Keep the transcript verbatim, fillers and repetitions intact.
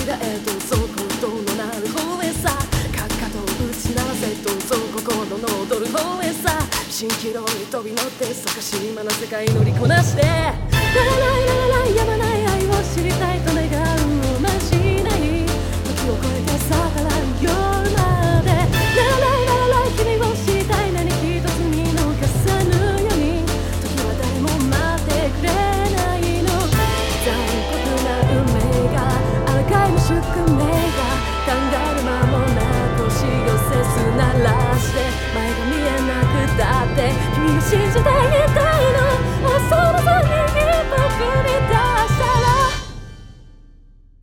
ちらへとそことのなる方へさ、かかとを打ち鳴らせとそ心の踊る方へさ、蜃気楼に飛び乗って逆しまな世界乗りこなして、ララライララライやまない愛を知りたいと願うましない時を超えて逆らう夜まで、ララライララライ君を知りたい何一つ見逃さぬように時は誰も待ってくれないの、残酷な運命があらかいの宿命が考える間もなく押し寄せすならして前が見えなくたって君を信じている